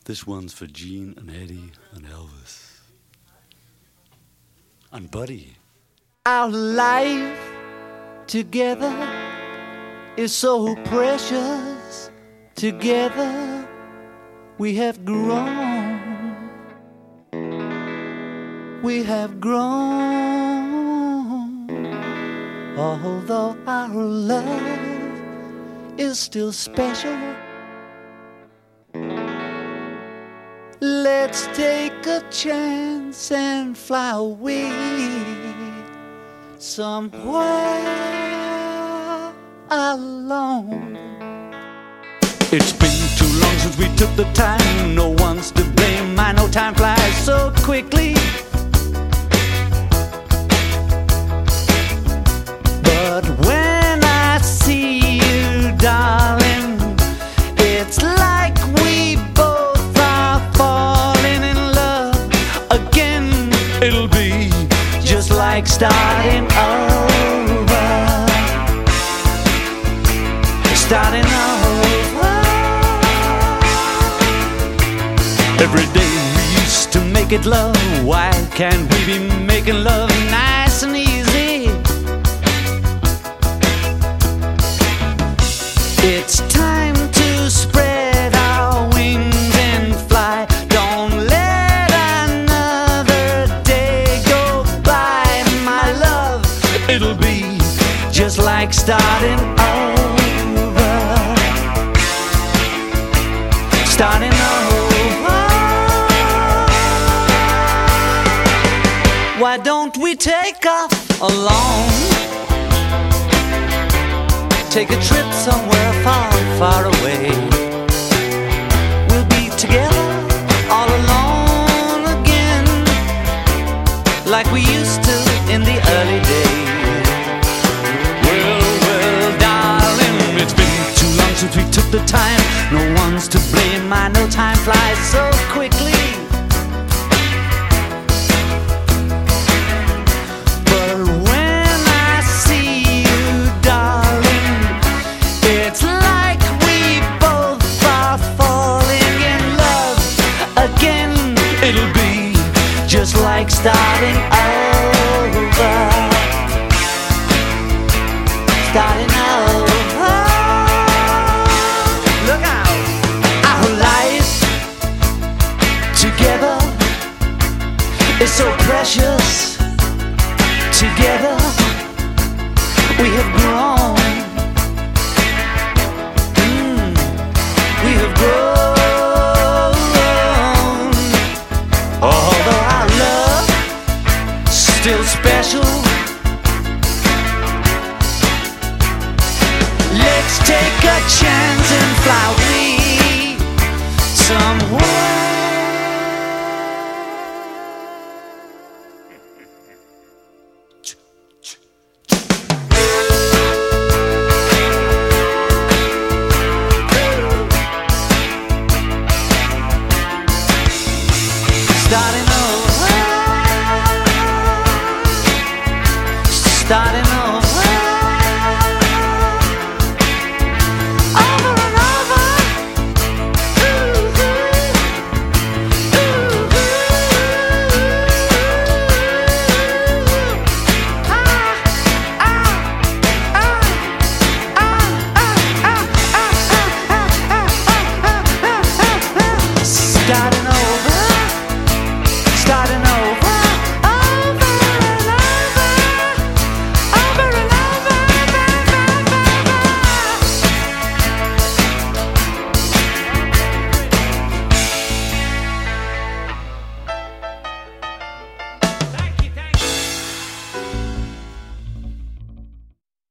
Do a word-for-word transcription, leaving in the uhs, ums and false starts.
This one's for Gene and Eddie and Elvis. And Buddy. Our life together is so precious. Together we have grown. We have grown. Although our love is still special, let's take a chance and fly away somewhere alone. It's been too long since we took the time. No one's to blame. I know time flies so quickly. But when I see you, darling, it's like we both are falling in love again. It'll be just like starting over. Starting over. every day we used to make it love. Why can't we be making love nice and easy? It's time to spread our wings and fly. Don't let another day go by, my love. It'll be just like starting over. Starting over. Why don't we take off alone? Take a trip somewhere far, far away. We'll be together all alone again, like we used to in the early days. Well, well, darling, it's been too long since we took the time. No one's to blame. I know time flies so quickly. Just like starting over. Starting over. Look out. Our life together is so precious. Together we have grown.